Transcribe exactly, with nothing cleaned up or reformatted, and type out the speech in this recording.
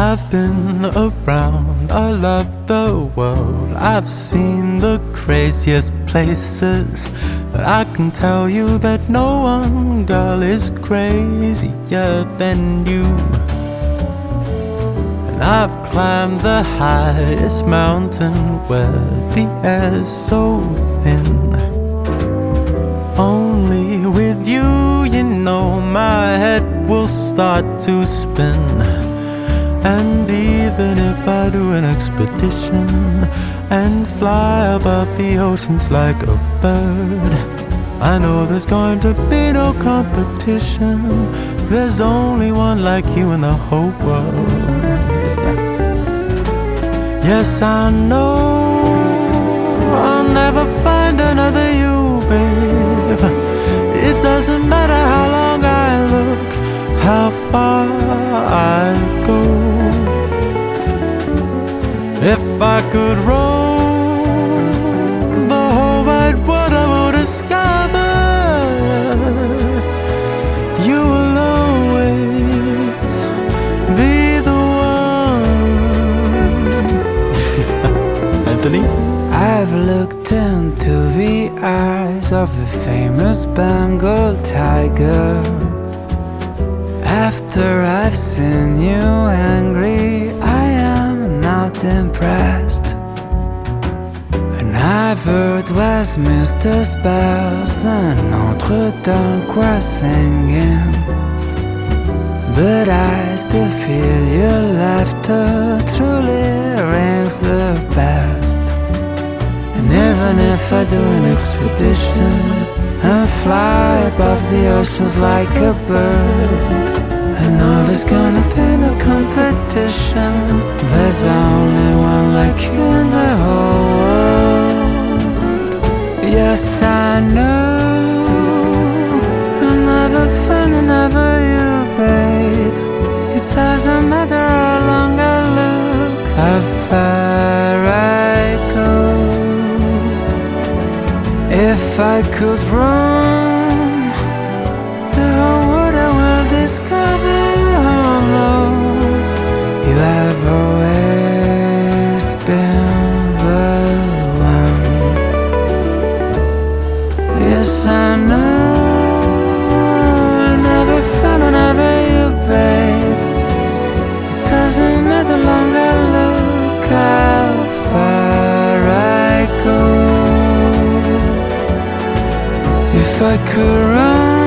I've been around, I love the world. I've seen the craziest places, but I can tell you that no one, girl, is crazier than you. And I've climbed the highest mountain where the air's so thin. Only with you, you know, my head will start to spin. And even if I do an expedition and fly above the oceans like a bird, I know there's going to be no competition. There's only one like you in the whole world. Yes, I know I'll never find another you, babe. It doesn't matter how long I look, how far I go. If I could roam the whole wide world, I would discover you will always be the one. Anthony? I've looked into the eyes of a famous Bengal tiger. After I've seen you angry, I am not impressed. And I've heard Westminster's bells and Notre Dame singing, but I still feel your laughter truly rings the best. And even if I do an expedition and fly above the oceans like a bird, I know there's gonna be no competition. There's only one like you in the whole world. Yes, I know I'll never find another you, babe. It doesn't matter how long I look, how far I go. If I could roam the whole world, I will discover how long you have always been the one. Yes, I know I'll never find another you, babe. It doesn't matter how long I look, how far I go. If I could run